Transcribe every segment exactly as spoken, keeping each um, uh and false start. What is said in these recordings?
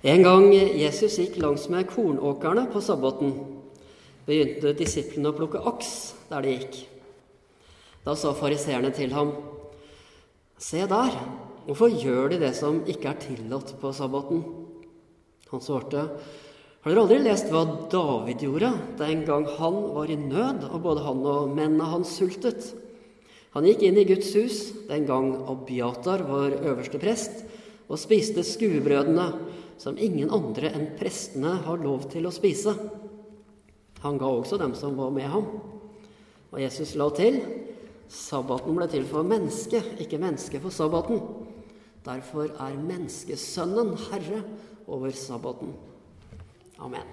En gang Jesus gikk langs med kornåkerne på sabbaten, begynte disiplene å plukke aks der de gikk. Da sa fariseerne til ham: «Se der, hvorfor gjør de det som ikke er tillatt på sabbaten?» Han svarte: «Har dere aldri lest hva David gjorde den gang han var i nød, og både han og mennene han sultet? Han gikk inn i Guds hus den gang Abiatar var øverste prest, og spiste skuebrødene som ingen andre enn prestene har lov til å spise. Han ga også dem som var med ham. Og Jesus la til: sabbaten ble til for mennesket, ikke mennesket for sabbaten. Derfor er menneskesønnen herre over sabbaten. Amen.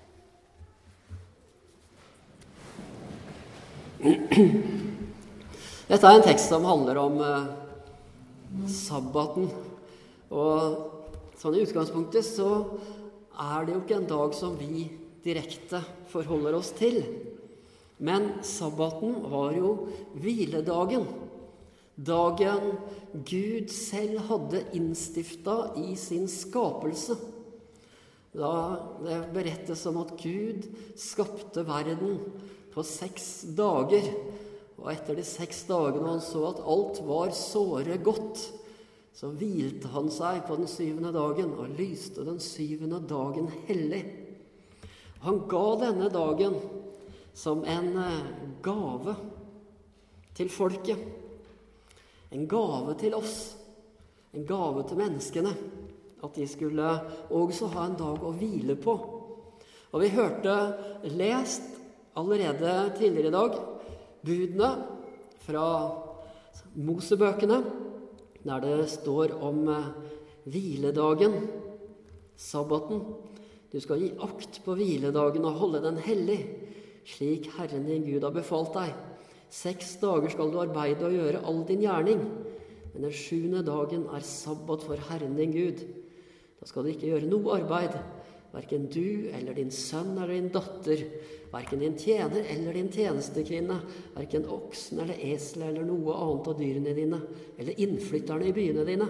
Dette er en tekst som handler om eh, sabbaten. Og sånn i utgangspunktet så er det jo ikke en dag som vi direkte forholder oss til. Men sabbaten var jo hviledagen. Dagen Gud selv hadde innstiftet i sin skapelse. Da det berettes om at Gud skapte verden på seks dager. Og etter de seks dagene han så at alt var såre godt, så hvilte han seg på den syvende dagen og lyste den syvende dagen hellig. Han ga denne dagen som en gave til folket. En gave til oss. En gave til menneskene. At de skulle også ha en dag å hvile på. Og vi hørte lest allerede tidligere i dag budene fra Mosebøkene, der det står om hviledagen, sabbaten. Du skal gi akt på hviledagen og holde den hellig, slik Herren din Gud har befalt deg. Seks dager skal du arbeide og gjøre all din gjerning, men den sjuende dagen er sabbat for Herren din Gud. Da skal du ikke gjøre noe arbeid, hverken du eller din sønn eller din datter, hverken din tjener eller din tjenestekvinne, hverken oksen eller esel eller noe annet av dyrene dine, eller innflytterne i byene dine.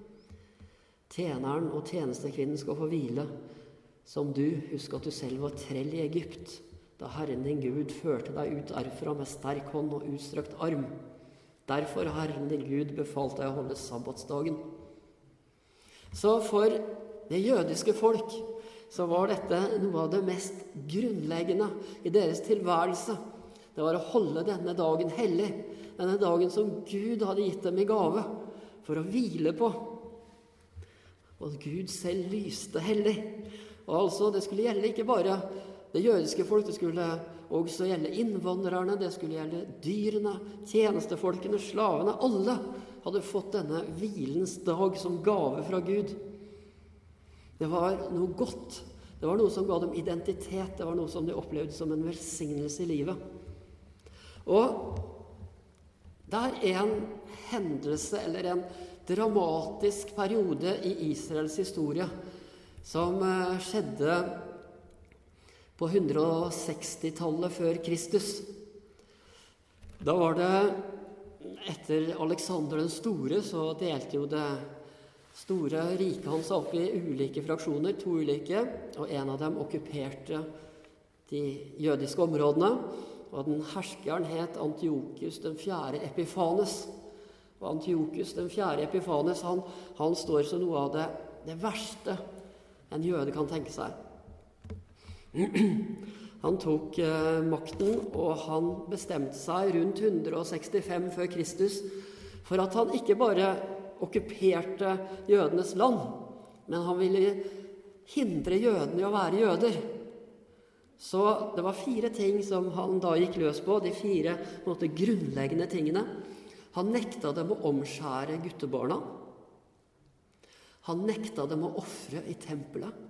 Tjeneren og tjenestekvinnen skal få hvile, som du, husk at du selv var trell i Egypt, da Herren din Gud førte deg ut derfra med sterk hånd og utstrakt arm. Derfor har Herren din Gud befalt deg å holde sabbatsdagen. Så for det jødiske folk så var dette noe av det mest grunnleggende i deres tilværelse. Det var å holde denne dagen hellig, denne dagen som Gud hadde gitt dem i gave for å hvile på. Og Gud selv lyste hellig. Og altså, det skulle gjelde ikke bare det jødiske folk, det skulle også gjelde innvandrerne, det skulle gjelde dyrene, tjenestefolkene, slavene. Alle hadde fått denne hvilens dag som gave fra Gud. Det var noe godt. Det var noe som ga dem identitet. Det var noe som de opplevde som en velsignelse i livet. Og det er en hendelse, eller en dramatisk periode i Israels historie, som skjedde på hundre og seksti-tallet før Kristus. Da var det, etter Alexander den store, så delte jo det store riket hans opp i ulike fraksjoner, to ulike, og en av dem okkuperte de jødiske områdene, og den herskeren het Antiochus den fjerde Epifanes. Og Antiochus den fjerde Epifanes, han, han står som noe av det, det verste en jøde kan tenke seg. Han tok eh, makten, og han bestemte seg rundt hundre og sekstifem før Kristus for at han ikke bare okkuperte jødenes land, men han ville hindre jødene i å være jøder. Så det var fire ting som han da gikk løs på, de fire på en måte, grunnleggende tingene. Han nekta dem å omskjære guttebarna. Han nekta dem å ofre i tempelet.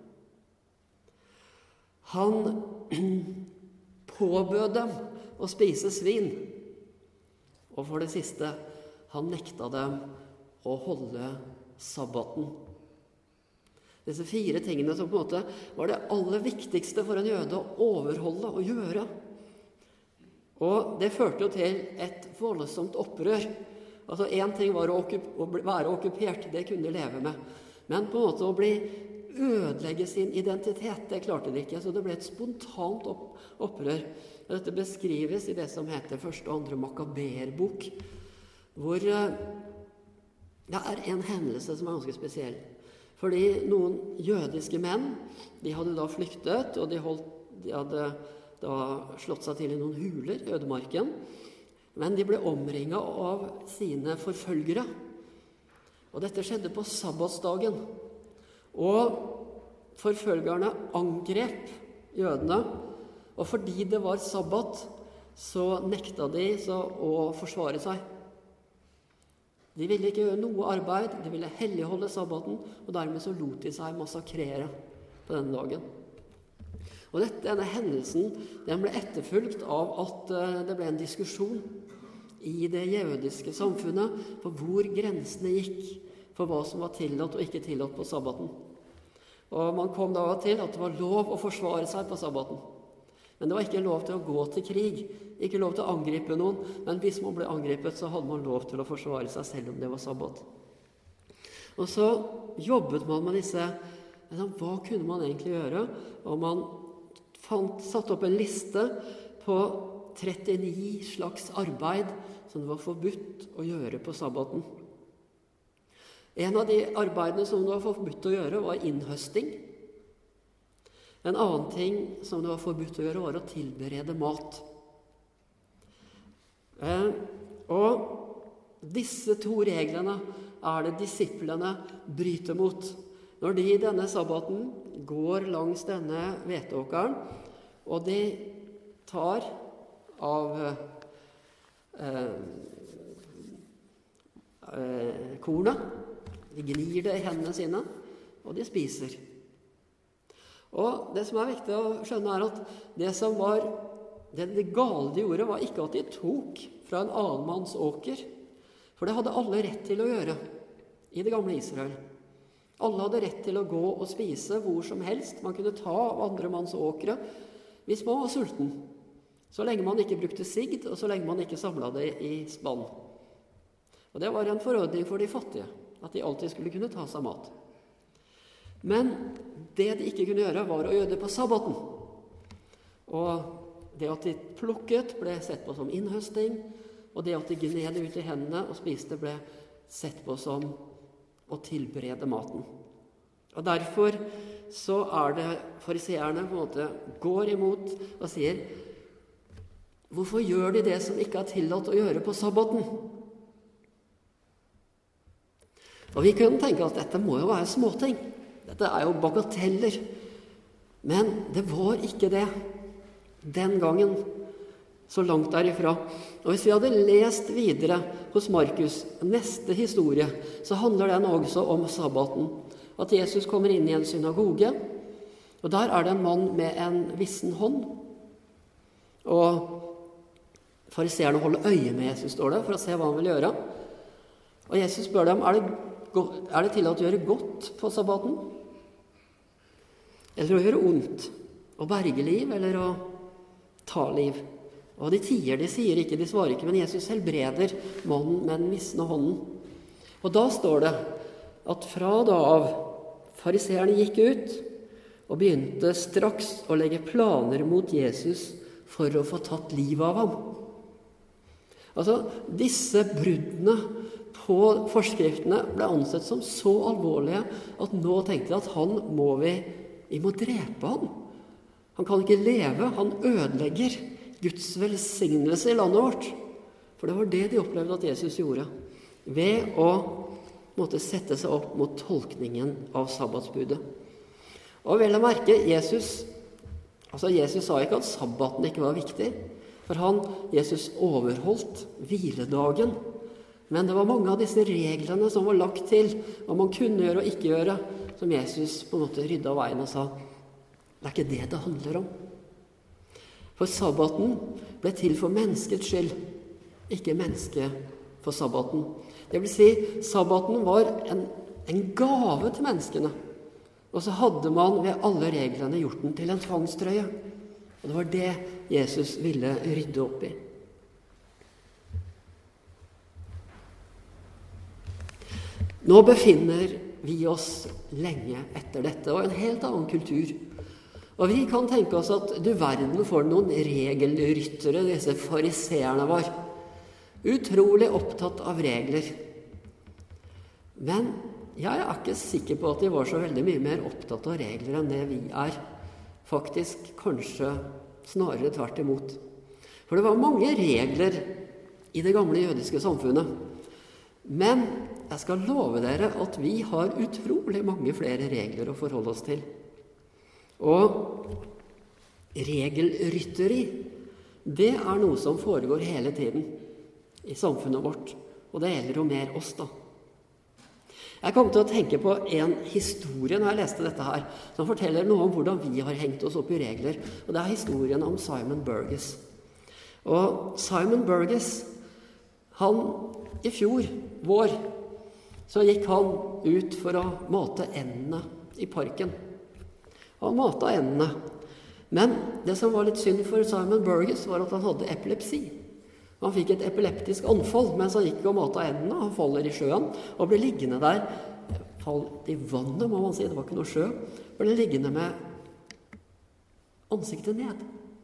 Han påbød dem å spise svin. Og for det siste, han nekta dem å holde sabbaten. Disse fire tingene som på en måte var det aller viktigste for en jøde å overholde og gjøre. Og det førte jo til et voldsomt opprør. Altså en ting var å, okkup- å være okkupert, det kunne de leve med. Men på en måte å bli ødelegge sin identitet. Det klarte de ikke, så det ble et spontant opp, opprør. Dette beskrives i det som heter første og andre Makaberbok, hvor det er en hendelse som er ganske spesiell. Fordi noen jødiske menn, de hadde da flyktet, og de, holdt, de hadde da slått seg til i noen huler i ødemarken, men de ble omringet av sine forfølgere. Og dette skjedde på sabbatsdagen. Og forfølgerne angrep jødene, og fordi det var sabbat, så nekta de så å forsvare seg. De ville ikke gjøre noe arbeid, de ville helligholde sabbaten, og dermed så lot de seg massakrere på denne dagen. Og dette, denne hendelsen, den ble etterfulgt av at det ble en diskusjon i det jødiske samfunnet på hvor grensene gikk for hva som var tillatt og ikke tillatt på sabbaten. Og man kom da til at det var lov å forsvare seg på sabbaten. Men det var ikke lov til å gå til krig, ikke lov til å angripe noen, men hvis man ble angrepet, så hadde man lov til å forsvare seg selv om det var sabbat. Og så jobbet man med disse, hva kunne man egentlig gjøre? Og man fant, satt opp en liste på trettini slags arbeid som det var forbudt å gjøre på sabbaten. En av de arbeidene som det var forbudt å gjøre var innhøsting. En annen ting som det var forbudt å gjøre var å tilberede mat. Eh, og disse to reglene er det disiplene bryter mot. Når de i denne sabbaten går langs denne hveteåkeren, og de tar av eh, eh, kornet, de gnir det i hendene sine, og de spiser. Og det som er viktig å skjønne er at det som var det, det gale de gjorde var ikke at de tok fra en annen manns åker, for det hadde alle rett til å gjøre i det gamle Israel. Alle hadde rett til å gå og spise hvor som helst. Man kunne ta av andre manns åkre hvis man var sulten, så lenge man ikke brukte sigd, og så lenge man ikke samlet det i spann. Og det var en forordning for de fattige, at de alltid skulle kunne ta seg mat. Men det de ikke kunne gjøre var å gjøre det på sabbaten. Og det at de plukket ble sett på som innhøsting, og det at de gned ut i hendene og spiste ble sett på som å tilberede maten. Og derfor så er det fariseerne på en måte går imot og sier, hvorfor gjør de det som ikke er tillatt å gjøre på sabbaten? Og vi kunne tenke at dette må jo være småting. Dette er jo bagateller. Men det var ikke det den gangen, så langt derifra. Og hvis vi hadde lest videre hos Markus, neste historie, så handler den også om sabbaten. At Jesus kommer inn i en synagoge, og der er det en mann med en vissen hånd. Og fariseerne holder øye med Jesus, står det, for å se hva han vil gjøre. Og Jesus spør dem, er det, er det tillatt å gjøre godt på sabbaten? Eller å gjøre ondt? Å berge liv, eller å ta liv? Og de tier, de sier ikke, de svarer ikke, men Jesus helbreder mannen med den visne hånden. Og da står det at fra da av fariseerne gikk ut og begynte straks å legge planer mot Jesus for å få tatt livet av ham. Altså, disse bruddene på forskriftene ble ansett som så alvorlige at nå tenkte de at han må vi, vi må drepe han. Han kan ikke leve, han ødelegger Guds velsignelse i landet vårt. For det var det de opplevde at Jesus gjorde, ved å måtte sette seg opp mot tolkningen av sabbatsbudet. Og vel å merke, Jesus, altså Jesus sa ikke at sabbaten ikke var viktig, for han, Jesus, overholdt hviledagen. Men det var mange av disse reglene som var lagt til, hva man kunne gjøre og ikke gjøre, som Jesus på en måte rydde av veien og sa, det er ikke det det handler om. For sabbaten ble til for menneskets skyld, ikke mennesket for sabbaten. Det vil si, sabbaten var en, en gave til menneskene. Og så hadde man ved alle reglene gjort den til en tvangstrøye. Og det var det Jesus ville rydde opp i. Nå befinner vi oss lenge etter dette, og en helt annen kultur. Og vi kan tenke oss at du verden for noen regelryttere disse fariseerne var. Utrolig opptatt av regler. Men jeg er ikke sikker på at de var så veldig mye mer opptatt av regler enn det vi er. Faktisk kanskje snarere tvert imot. For det var mange regler i det gamle jødiske samfunnet. Men jeg skal love dere at vi har utrolig mange flere regler å forholde oss til. Og regelrytteri, det er noe som foregår hele tiden i samfunnet vårt. Og det gjelder jo mer oss da. Jeg kom til å tenke på en historie når jeg leste dette her, som forteller noe om hvordan vi har hengt oss opp i regler. Og det er historien om Simon Burgess. Og Simon Burgess, han i fjor, vår, så gikk han ut for å mate endene i parken. Han mata endene. Men det som var litt synd for Simon Burgess var at han hadde epilepsi. Han fikk et epileptisk anfall mens han gikk og mata endene. Han faller i sjøen og ble liggende der. Falt i vannet, må man si. Det var ikke noe sjø. Ble liggende med ansiktet ned.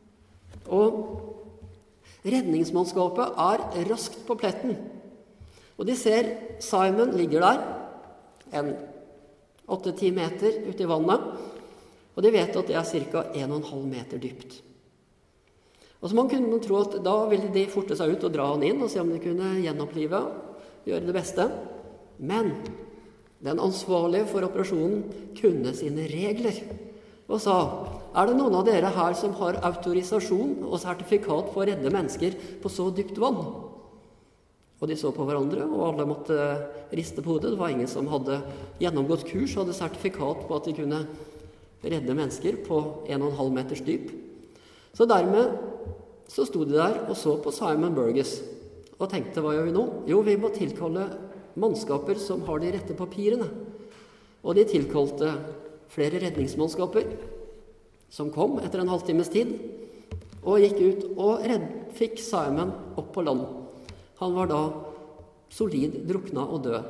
Og redningsmannskapet er raskt på pletten. Og de ser Simon ligger der, en åtte-ti meter ute i vannet, og de vet at det er cirka en og en halv meter dypt. Og så man kunne tro at da ville de forte seg ut og dra han inn og se om de kunne gjenopplive, gjøre det beste. Men den ansvarlige for operasjonen kunne sine regler og sa, er det noen av dere her som har autorisasjon og sertifikat for å redde mennesker på så dypt vann? Og de så på hverandre, og alle måtte riste på hodet. Det var ingen som hadde gjennomgått kurs, hadde sertifikat på at de kunne redde mennesker på en og en halv meters dyp. Så dermed så stod de der og så på Simon Burgess og tenkte, hva gjør vi nå? Jo, vi må tilkalle mannskaper som har de rette papirene. Og de tilkalte flere redningsmannskaper som kom etter en halvtimes tid og gikk ut og redd, fikk Simon opp på land. Han var da solid drukna og død.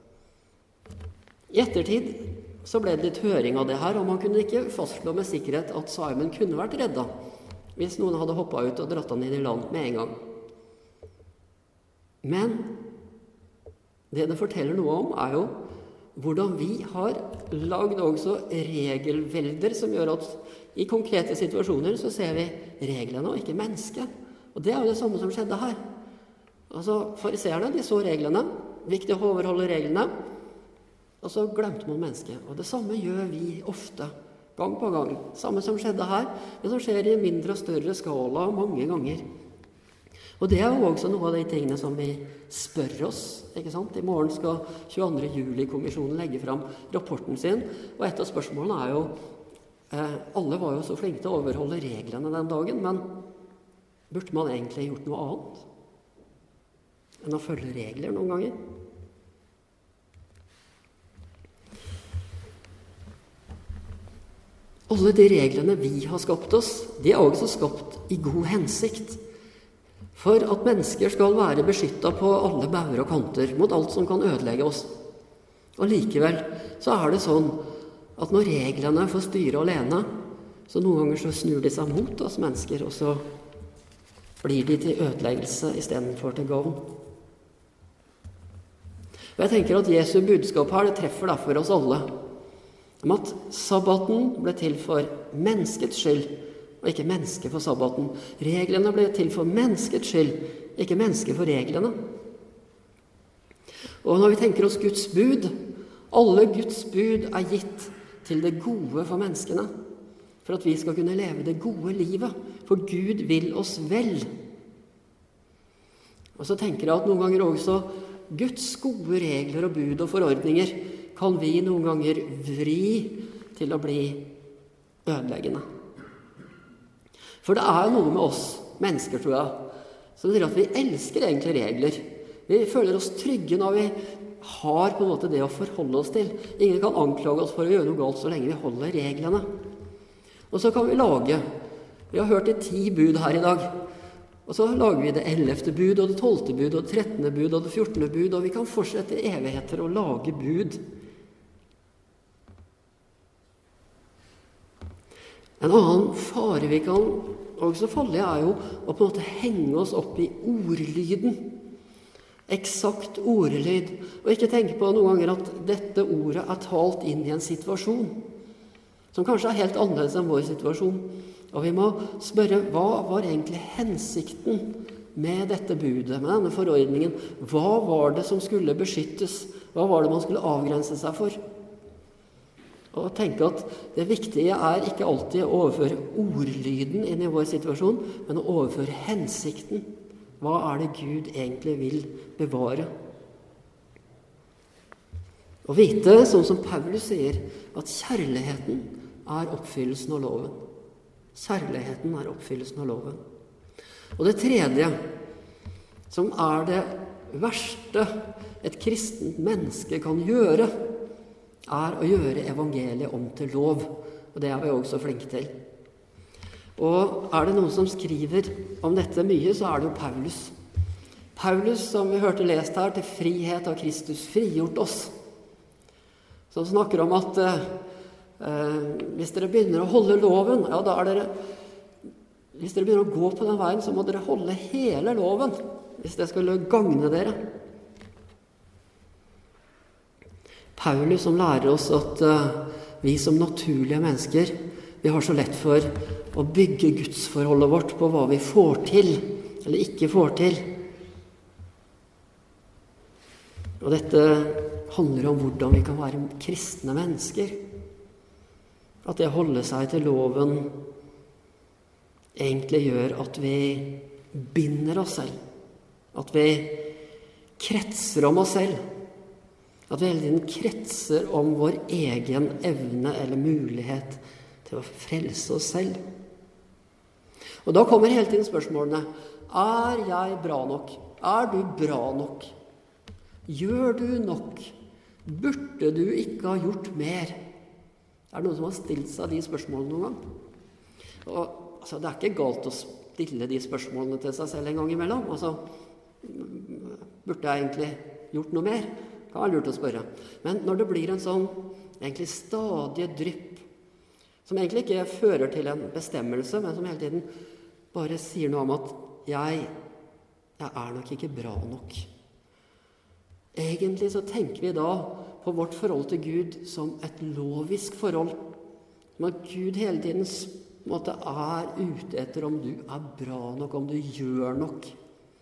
I ettertid så ble det litt høring av det her, og man kunne ikke fastslå med sikkerhet at Simon kunne vært redda hvis noen hadde hoppet ut og dratt han inn i land med en gang. Men det det forteller noe om er jo hvordan vi har lagd også regelvelder som gjør at i konkrete situasjoner så ser vi reglene og ikke mennesket. Og det er jo det samme som skjedde her. Altså, fariseerne, de så reglene, viktig å overholde reglene, og så glemte man mennesket. Og det samme gjør vi ofte, gang på gang. Samme som skjedde her, det som skjer i mindre og større skala mange ganger. Og det er jo også noe av de tingene som vi spør oss, ikke sant? I morgen skal tjueandre juli-kommisjonen legge fram rapporten sin, og et av spørsmålene er jo, eh, alle var jo så flinke til å overholde reglene den dagen, men burde man egentlig gjort noe annet enn å følge regler noen ganger? Alle de reglene vi har skapt oss, de er også skapt i god hensikt. For at mennesker skal være beskyttet på alle bauger og kanter mot alt som kan ødelegge oss. Og likevel så er det sånn at når reglene får styre alene, så noen ganger så snur de seg mot oss mennesker, og så blir de til ødeleggelse i stedet for til gavn. Og jeg tenker at Jesu budskap her, det treffer derfor oss alle. Om at sabbaten ble til for menneskets skyld, og ikke menneske for sabbaten. Reglene ble til for menneskets skyld, ikke menneske for reglene. Og når vi tenker oss Guds bud, alle Guds bud er gitt til det gode for menneskene, for at vi skal kunne leve det gode livet, for Gud vil oss vel. Og så tenker jeg at noen ganger også Guds gode regler og bud og forordninger kan vi noen ganger vri til å bli ødeleggende. For det er noe med oss mennesker, tror jeg, som sier at vi elsker egentlig regler. Vi føler oss trygge når vi har på en måte det å forholde oss til. Ingen kan anklage oss for å gjøre noe galt så lenge vi holder reglene. Og så kan vi lage, vi har hørt de ti bud her i dag, og så lager vi det ellevte bud, og det tolvte bud, og det trettende bud, og det fjortende bud, og vi kan fortsette i evigheter å lage bud. En annen fare vi kan også falle i er jo å på en måte henge oss opp i ordlyden. Eksakt ordlyd. Og ikke tenke på noen ganger at dette ordet er talt inn i en situasjon som kanskje er helt annerledes enn vår situasjon. Og vi må spørre, hva var egentlig hensikten med dette budet, med denne forordningen? Hva var det som skulle beskyttes? Hva var det man skulle avgrense seg for? Og tenke at det viktige er ikke alltid å overføre ordlyden inn i vår situasjon, men å overføre hensikten. Hva er det Gud egentlig vil bevare? Og vite, sånn som Paulus sier, at kjærligheten er oppfyllelsen av loven. Kjærligheten er oppfyllelsen av loven. Og det tredje, som er det verste et kristent menneske kan gjøre, er å gjøre evangeliet om til lov. Og det er vi også flinke til. Og er det noen som skriver om dette mye, så er det jo Paulus. Paulus, som vi hørte lest her, til frihet av Kristus frigjort oss. Som snakker om at eh, hvis dere begynner å holde loven, ja, da er dere, hvis dere begynner å gå på den veien, så må dere holde hele loven, hvis det skulle gagne dere. Paulus som lærer oss at uh, vi som naturlige mennesker, vi har så lett for å bygge gudsforholdet vårt på hva vi får til, eller ikke får til. Og dette handler om hvordan vi kan være kristne mennesker. At det å holde seg til loven egentlig gjør at vi binder oss selv. At vi kretser om oss selv. At vi hele tiden kretser om vår egen evne eller mulighet til å frelse oss selv. Og da kommer hele tiden spørsmålene: er jeg bra nok? Er du bra nok? Gjør du nok? Burde du ikke ha gjort mer? Er det noen som har stilt seg de spørsmålene noen gang? Og, altså, det er ikke galt å stille de spørsmålene til seg selv en gang imellom. Altså, burde jeg egentlig gjort noe mer? Det kan være lurt å spørre. Men når det blir en sånn egentlig stadig drypp, som egentlig ikke fører til en bestemmelse, men som hele tiden bare sier noe om at jeg, jeg er nok ikke bra nok. Egentlig så tenker vi da på vårt forhold til Gud som et lovisk forhold. Som at Gud hele tiden måte, er ute etter om du er bra nok, om du gjør nok.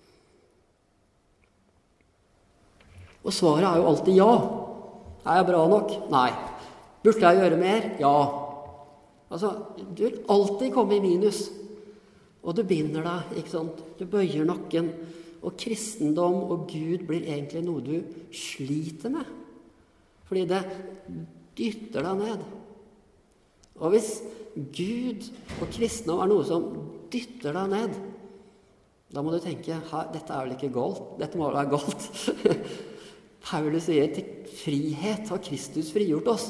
Og svaret er jo alltid ja. Er jeg bra nok? Nei. Burde jeg gjøre mer? Ja. Altså, du vil alltid komme i minus. Og du binder deg, ikke sant? Du bøyer nakken. Og kristendom og Gud blir egentlig noe du sliter med. Fordi det dytter deg ned. Og hvis Gud og kristendom er noe som dytter deg ned, da må du tenke, dette er vel ikke galt? Dette må være galt. Paulus sier til frihet har Kristus frigjort oss.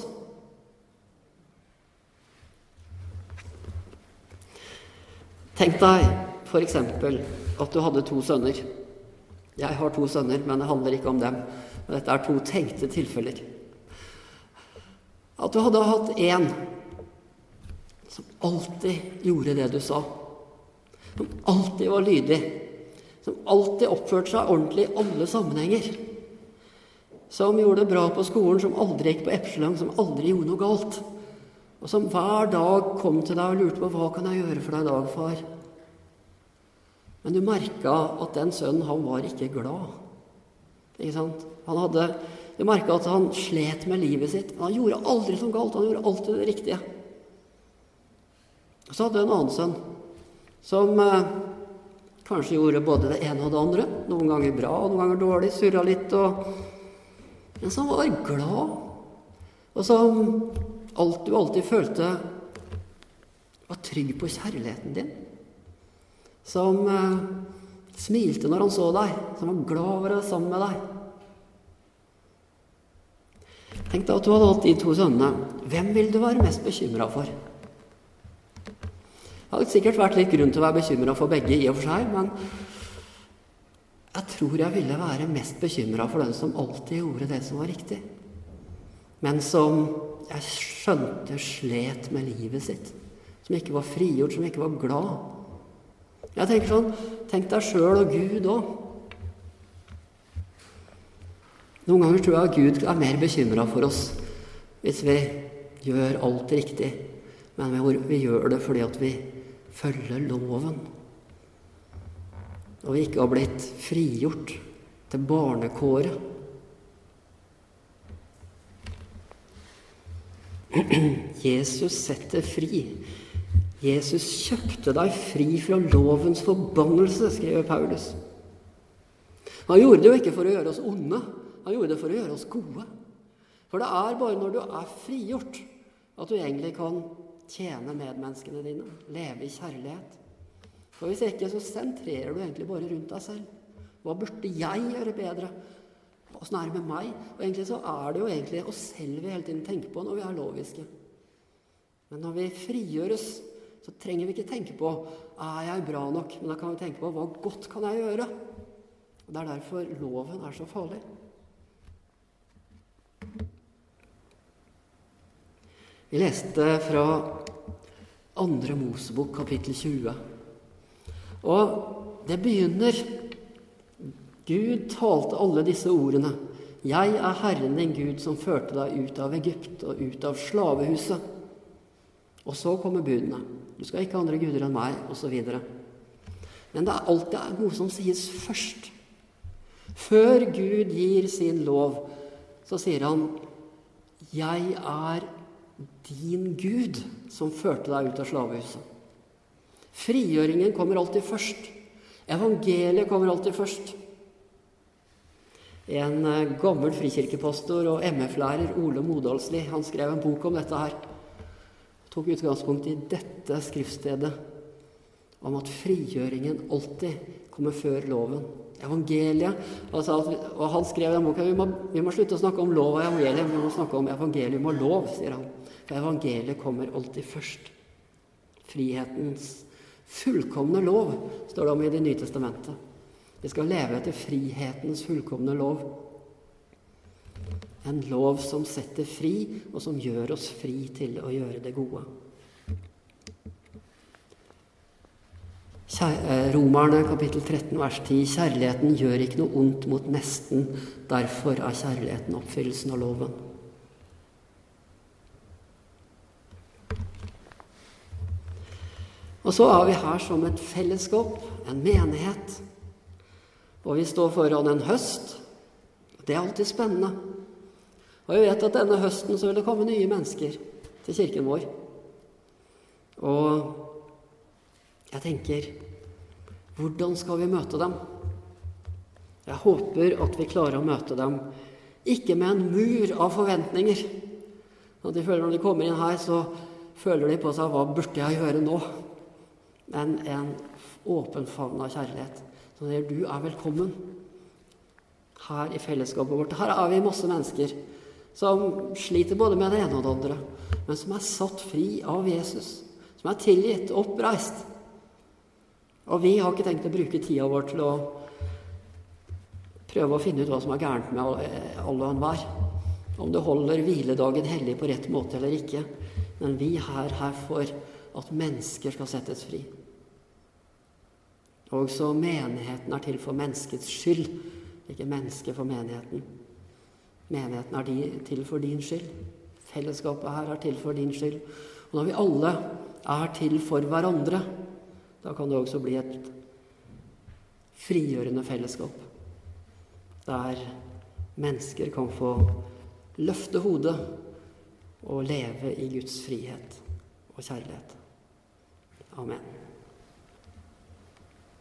Tenk deg for eksempel at du hadde to sønner. Jeg har to sønner, men det handler ikke om dem. Dette er to tenkte tilfeller. At du hadde hatt en som alltid gjorde det du sa. Som alltid var lydig. Som alltid oppførte seg ordentlig i alle sammenhenger. Som gjorde det bra på skolen, som aldri gikk på epslang, som aldri gjorde noe galt. Og som hver dag kom til deg og lurte på, hva kan jeg gjøre for deg i dag, far? Men du merket at den sønnen, han var ikke glad. Ikke sant? Han hadde, du merket at han slet med livet sitt. Han gjorde aldri noe galt, han gjorde alltid det riktige. Og så hadde du en annen sønn, som eh, kanskje gjorde både det ene og det andre. Noen ganger bra, og noen ganger dårlig, surret litt og... Men som var glad, og som alt, du alltid følte var trygg på kjærligheten din. Som eh, smilte når han så deg, som var glad over å være sammen med deg. Tenk deg at du hadde hatt de to sønnene. Hvem vil du være mest bekymret for? Det hadde sikkert vært litt grunn til å være bekymret for begge i og for seg, men... Jeg tror jeg ville være mest bekymret for den som alltid gjorde det som var riktig. Men som jeg skjønte slet med livet sitt. som ikke var frigjort, som ikke var glad. Jeg tenker sånn, tenk deg selv og Gud også. Noen ganger tror jeg at Gud er mer bekymret for oss hvis vi gjør alt riktig, men vi gjør det fordi at vi følger loven. Og vi ikke har blitt frigjort til barnekåret. Jesus setter fri. Jesus kjøpte deg fri fra lovens forbannelse, skriver Paulus. Han gjorde det jo ikke for å gjøre oss onde, han gjorde det for å gjøre oss gode. For det er bare når du er frigjort at du egentlig kan tjene medmenneskene dine, leve i kjærlighet. For hvis ikke, så sentrerer du egentlig bare rundt deg selv. Hva burde jeg gjøre bedre? Hvordan er det med meg? Og egentlig så er det jo egentlig oss selv vi hele tiden tenker på når vi er loviske. Men når vi frigjøres, så trenger vi ikke tenke på er jeg bra nok? Men da kan vi tenke på hva godt kan jeg gjøre? Og det er derfor loven er så farlig. Vi leste fra andre Mosebok, kapittel tjue. Og det begynner, Gud talte alle disse ordene. Jeg er Herren din Gud som førte deg ut av Egypt og ut av slavehuset. Og så kommer budene. Du skal ikke ha andre guder enn meg, og så videre. Men det er alltid noe som sies først. Før Gud gir sin lov, så sier han, jeg er din Gud som førte deg ut av slavehuset. Frigjøringen kommer alltid først. Evangeliet kommer alltid først. En gammel frikirkepastor og M F-lærer, Ole Modalsli, han skrev en bok om dette her. Tok utgangspunkt i dette skriftstedet om at frigjøringen alltid kommer før loven. Evangeliet, altså at vi, og han skrev den boka, vi må, vi må slutte å snakke om lov og evangeliet, vi må snakke om evangelium og lov, sier han. For evangeliet kommer alltid først. Frihetens fullkomne lov, står det om i Det nye testamentet. Vi skal leve etter frihetens fullkomne lov. En lov som setter fri, og som gjør oss fri til å gjøre det gode. Romerne kapittel tretten vers ti. Kjærligheten gjør ikke noe ondt mot nesten, derfor er kjærligheten oppfyllelsen av loven. Og så er vi her som et fellesskap, en menighet. Og vi står foran en høst. Det er alltid spennende. Og jeg vet at denne høsten så vil det komme nye mennesker til kirken vår. Og jeg tenker, hvordan skal vi møte dem? Jeg håper at vi klarer å møte dem, ikke med en mur av forventninger. At de føler når de kommer inn her, så føler de på seg, hva burde jeg gjøre nå? Men en åpen favn av kjærlighet. Så sier, du er velkommen her i fellesskapet vårt. Her er vi masse mennesker som sliter både med det ene og det andre, men som er satt fri av Jesus, som er tilgitt, oppreist. Og vi har ikke tenkt å bruke tida vår til å prøve å finne ut hva som er gærent med alle og enhver. Om det holder hviledagen hellig på rett måte eller ikke. Men vi er her for at mennesker skal settes fri. Også menigheten er til for menneskets skyld, ikke mennesket for menigheten. Menigheten er til for din skyld. Fellesskapet her er til for din skyld. Og når vi alle er til for hverandre, da kan det også bli et frigjørende fellesskap, der mennesker kan få løfte hodet og leve i Guds frihet og kjærlighet. Amen.